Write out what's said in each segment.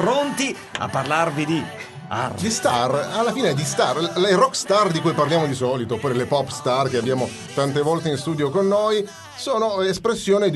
pronti a parlarvi di arte. Di star, alla fine di star, le rock star di cui parliamo di solito, oppure le pop star che abbiamo tante volte in studio con noi, sono espressione di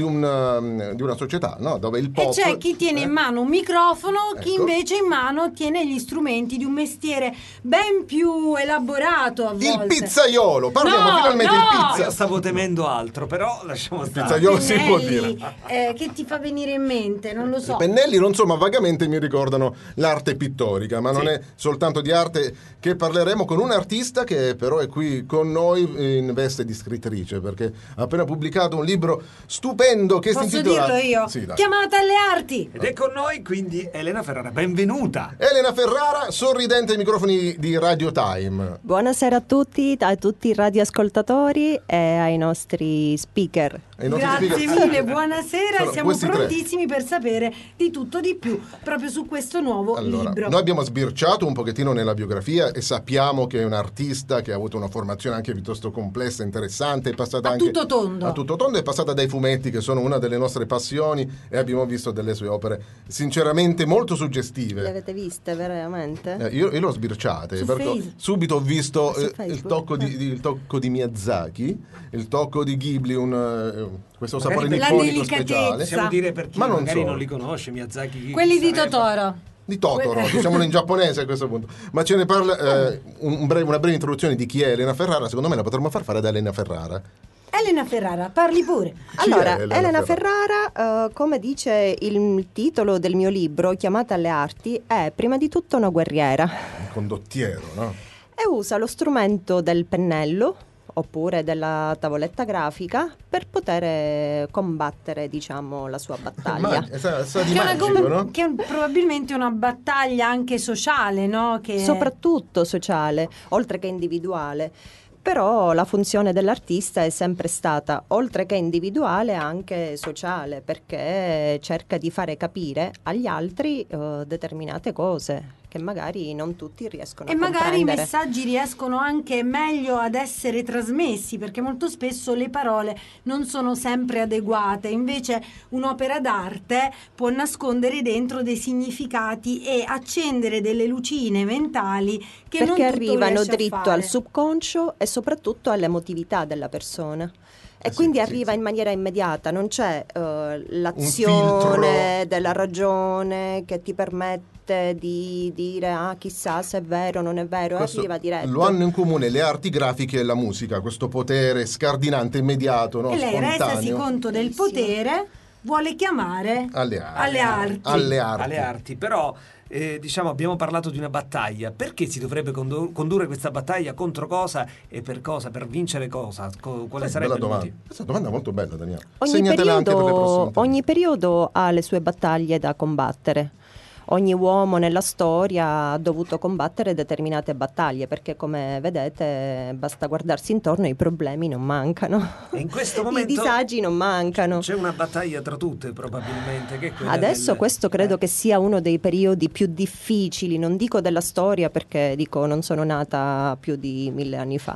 una società, no? Dove il pop... E c'è chi tiene in mano un microfono, chi Ecco. invece in mano tiene gli strumenti di un mestiere ben più elaborato a volte. Il pizzaiolo, parliamo No, finalmente no! di Io pizza. stavo temendo altro, però lasciamo stare. Pizzaiolo si può Pennelli, dire. che ti fa venire in mente? Non lo so. I pennelli, non so, ma vagamente mi ricordano l'arte pittorica, ma non è soltanto di arte che parleremo con un artista che però è qui con noi in veste di scrittrice, perché ha appena pubblicato un libro stupendo che si Posso intitola... dirlo io? Sì, dai. Chiamata alle arti. Ed è con noi quindi Elena Ferrara, benvenuta. Elena Ferrara, sorridente ai microfoni di Radio Time. Buonasera a tutti i radioascoltatori e ai nostri speaker. E i nostri Grazie speaker- mille, buonasera. Sono Siamo questi tre. prontissimi per sapere di tutto di più proprio su questo nuovo Allora, libro. noi abbiamo sbirciato un pochettino nella biografia e sappiamo che è un artista che ha avuto una formazione anche piuttosto complessa, interessante, è passata A anche tutto tondo. a tutto tondo, è passata dai fumetti che sono una delle nostre passioni e abbiamo visto delle sue opere sinceramente molto Le suggestive. avete viste veramente? Io l'ho sbirciate Su perché Facebook. subito ho visto Su il Facebook. tocco il tocco di Miyazaki, il tocco di Ghibli, questo sapore Magari la nipponico delicatezza. speciale. Possiamo dire per chi Ma non magari solo. non li conosce, Miyazaki. Quelli di sarebbe? Totoro. Di Totoro, diciamolo in giapponese a questo punto. Ma ce ne parla una breve introduzione di chi è Elena Ferrara. Secondo me la potremmo far fare da Elena Ferrara. Elena Ferrara, parli pure. Allora, è Elena Elena Ferrara, come dice il titolo del mio libro, Chiamata alle arti, è prima di tutto una guerriera Un condottiero, no? e usa lo strumento del pennello oppure della tavoletta grafica per poter combattere, diciamo, la sua battaglia. Sa di Che è, una magico, no? che è probabilmente una battaglia anche sociale, no? Che Soprattutto sociale, oltre che individuale. Però la funzione dell'artista è sempre stata, oltre che individuale, anche sociale, perché cerca di fare capire agli altri determinate cose che magari non tutti riescono E a magari i comprendere. messaggi riescono anche meglio ad essere trasmessi, perché molto spesso le parole non sono sempre adeguate. Invece un'opera d'arte può nascondere dentro dei significati e accendere delle lucine mentali che non Perché tutto arrivano riesce a dritto fare. al subconscio e soprattutto all'emotività della persona. E Sì, quindi sì, arriva sì. in maniera immediata, non c'è filtro. l'azione della ragione che ti permette di dire chissà se è vero o non è vero, Questo arriva diretto. lo hanno in comune le arti grafiche e la musica, questo potere scardinante, immediato, no? E lei, resasi Spontaneo. conto del Bellissimo. potere, vuole chiamare Alle arti. alle arti. Alle arti. Alle arti, però diciamo abbiamo parlato di una battaglia. Perché si dovrebbe condurre questa battaglia? Contro cosa e per cosa? Per vincere cosa? Quale sarebbe Bella il domanda. motivo? Questa domanda è molto bella, Daniela. Ogni Segnatela anche per le prossime periodo, volte. ogni periodo ha le sue battaglie da combattere. Ogni uomo nella storia ha dovuto combattere determinate battaglie, perché come vedete basta guardarsi intorno, i problemi non mancano. E in questo I momento disagi non mancano. c'è una battaglia tra tutte probabilmente, che è quella Adesso questo credo che sia uno dei periodi più difficili, non dico della storia perché dico non sono nata più di 1000 anni fa,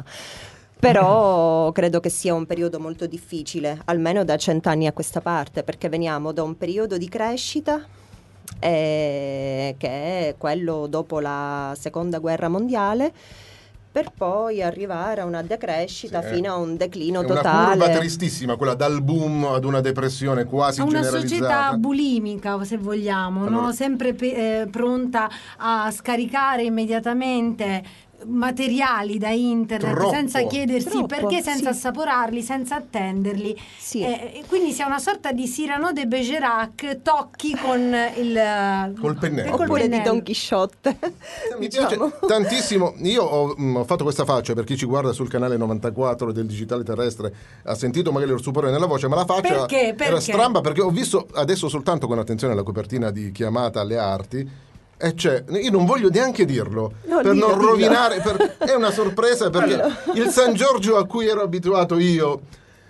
però credo che sia un periodo molto difficile, almeno da 100 anni a questa parte, perché veniamo da un periodo di crescita che è quello dopo la seconda guerra mondiale, per poi arrivare a una decrescita Sì, fino a un declino È una totale. curva tristissima, quella dal boom ad una depressione quasi A una generalizzata. società bulimica, se vogliamo, Allora- no? Sempre pronta a scaricare immediatamente materiali da internet Troppo. senza chiedersi Troppo, perché, senza sì. assaporarli, senza attenderli. Sì. E quindi si è una sorta di Cyrano de Bergerac, tocchi con il Col pennello. col Oppure di pennello. Don Chisciotte. Mi diciamo. piace tantissimo. Io ho fatto questa faccia, per chi ci guarda sul canale 94 del digitale terrestre ha sentito magari lo stupore nella voce, ma la faccia Perché? era Perché? stramba, perché ho visto adesso soltanto con attenzione la copertina di Chiamata alle arti. E c'è, io non voglio neanche dirlo No, per dillo, non dillo. rovinare, è una sorpresa perché il San Giorgio a cui ero abituato io,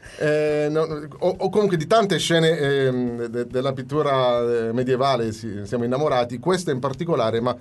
o comunque di tante scene della pittura medievale siamo innamorati, questa in particolare, ma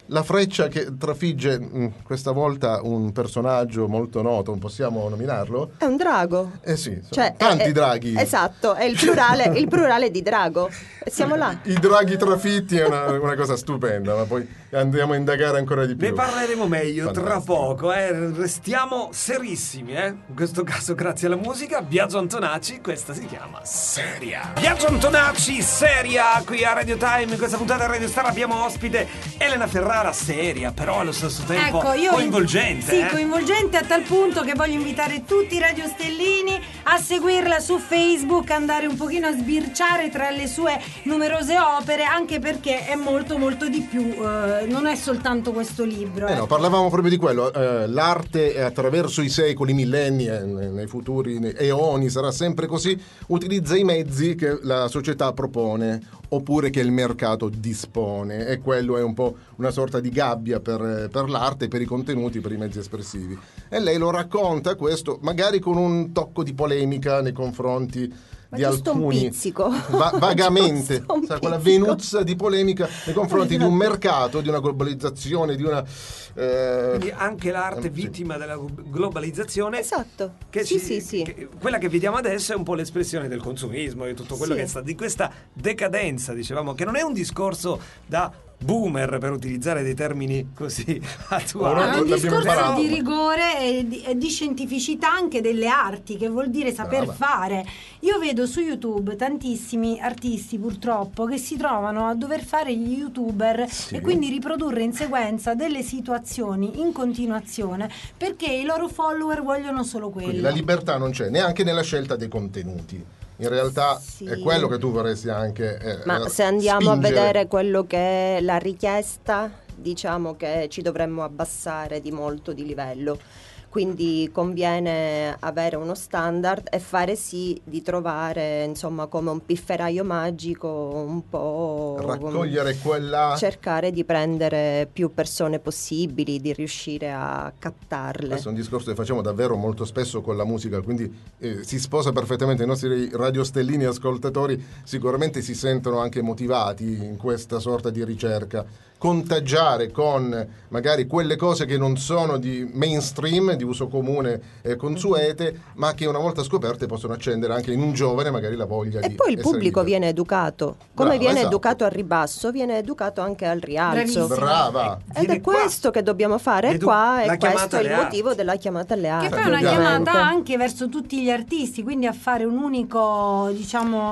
la freccia che trafigge questa volta un personaggio molto noto, possiamo nominarlo? È un drago. Sì, Cioè, tanti draghi. Esatto, è il plurale di drago. Siamo là. I draghi trafitti è una cosa stupenda, ma poi andiamo a indagare ancora di più. Ne parleremo meglio tra Fantastico. poco, restiamo serissimi, in questo caso grazie alla musica. Biagio Antonacci, questa si chiama Seria. Biagio Antonacci, Seria, qui a Radio Time. In questa puntata di Radio Star abbiamo ospite Elena Ferrara, seria, però allo stesso tempo coinvolgente. Sì, coinvolgente a tal punto che voglio invitare tutti i radiostellini a seguirla su Facebook, andare un pochino a sbirciare tra le sue numerose opere, anche perché è molto molto di più, non è soltanto questo libro. No, parlavamo proprio di quello, l'arte attraverso i secoli, millenni, nei futuri eoni sarà sempre così, utilizza i mezzi che la società propone oppure che il mercato dispone, e quello è un po' una sorta di gabbia per l'arte, per i contenuti, per i mezzi espressivi, e lei lo racconta questo magari con un tocco di polemica nei confronti di giusto alcuni, un pizzico. Vagamente, Giusto un quella pizzico. venuzza di polemica nei confronti di un mercato, di una globalizzazione, di una Quindi anche l'arte sì. vittima della globalizzazione. Esatto. Che Sì. quella che vediamo adesso è un po' l'espressione del consumismo e tutto quello Sì. che sta di questa decadenza, dicevamo, che non è un discorso da boomer, per utilizzare dei termini così attuali. È un l'abbiamo discorso imparato. di rigore e di scientificità anche delle arti, che vuol dire saper Brava. fare. Io vedo su YouTube tantissimi artisti purtroppo che si trovano a dover fare gli youtuber Sì. e quindi riprodurre in sequenza delle situazioni in continuazione, perché i loro follower vogliono solo Quindi quello. la libertà non c'è neanche nella scelta dei contenuti. In realtà Sì. è quello che tu vorresti anche Ma se andiamo spingere. a vedere quello che è la richiesta, diciamo che ci dovremmo abbassare di molto di livello. Quindi conviene avere uno standard e fare sì di trovare, insomma, come un pifferaio magico, un po' raccogliere quella cercare di prendere più persone possibili, di riuscire a captarle. Questo è un discorso che facciamo davvero molto spesso con la musica, quindi si sposa perfettamente. I nostri radiostellini ascoltatori sicuramente si sentono anche motivati in questa sorta di ricerca. Contagiare con magari quelle cose che non sono di mainstream, di uso comune e consuete, ma che una volta scoperte possono accendere anche in un giovane magari la voglia E di poi il essere pubblico libero. viene educato. Come Brava, viene esatto. educato al ribasso, viene educato anche al rialzo. Bravissimo. Brava. Ed Viene è qua. questo che dobbiamo fare qua, la e chiamata questo è il alle arti. motivo della chiamata alle arti. Che poi è una ovviamente. chiamata anche verso tutti gli artisti, quindi a fare un unico, diciamo,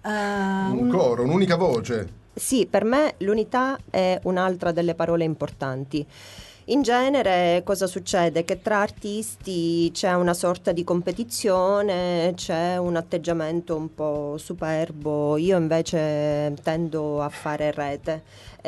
Un coro, un'unica voce. Sì, per me l'unità è un'altra delle parole importanti. In genere cosa succede? Che tra artisti c'è una sorta di competizione, c'è un atteggiamento un po' superbo. Io invece tendo a fare rete,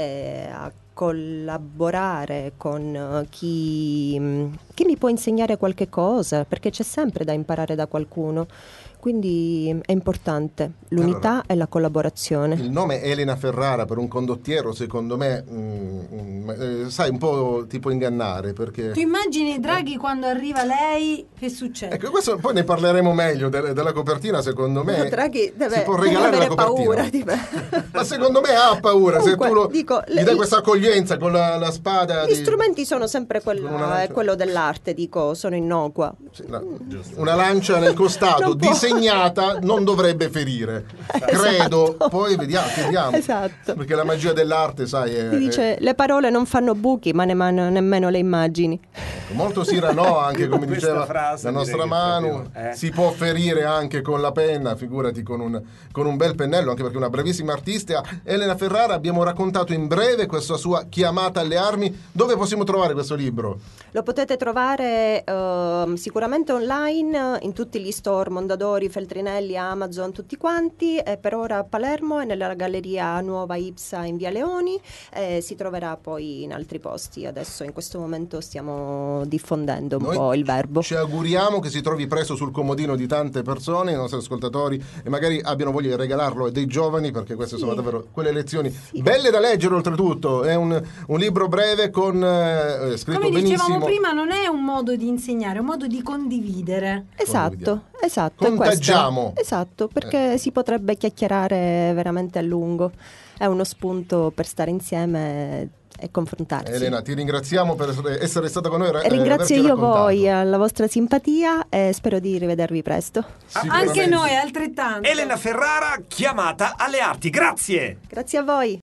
a collaborare con chi mi può insegnare qualche cosa, perché c'è sempre da imparare da qualcuno. Quindi è importante l'unità Allora, e la collaborazione. Il nome Elena Ferrara per un condottiero, secondo me, sai, un po' ti può ingannare, perché Tu immagini Draghi quando arriva lei, che succede? ecco, questo poi ne parleremo meglio della copertina. Secondo me Draghi si può regalare avere la copertina. paura di me. Ma secondo me ha paura. Comunque, se tu dico, gli dai questa accoglienza con la spada Gli strumenti sono sempre con una quello, lancia. quello dell'arte, dico, sono innocua. una lancia nel costato Non può. disegnata non dovrebbe ferire, credo. Esatto. Poi vediamo, Esatto. perché la magia dell'arte, sai, Si dice, le parole non fanno buchi, ma nemmeno le immagini. molto Cyrano, anche Io come con diceva questa frase la nostra direi che Manu, proprio, si può ferire anche con la penna, figurati con un bel pennello, anche perché è una bravissima artista. Elena Ferrara, abbiamo raccontato in breve questa sua chiamata alle armi. Dove possiamo trovare questo libro? Lo potete trovare sicuramente online in tutti gli store, Mondadori, Feltrinelli, Amazon, tutti quanti, e per ora a Palermo e nella Galleria Nuova Ipsa in Via Leoni, si troverà poi in altri posti. Adesso in questo momento stiamo diffondendo un Noi po' il verbo. Ci auguriamo che si trovi presto sul comodino di tante persone, i nostri ascoltatori, e magari abbiano voglia di regalarlo a dei giovani, perché queste sono davvero quelle lezioni belle da leggere. Oltretutto è un libro breve con scritto Come dicevamo benissimo. prima, non è un modo di insegnare, è un modo di condividere. Esatto, esatto. è Contagiamo. questo. Esatto, perché si potrebbe chiacchierare veramente a lungo. È uno spunto per stare insieme e confrontarsi. Elena, ti ringraziamo per essere stata con noi. Ringrazio io voi, alla vostra simpatia, e spero di rivedervi presto. Anche noi altrettanto. Elena Ferrara, chiamata alle arti. Grazie. Grazie a voi.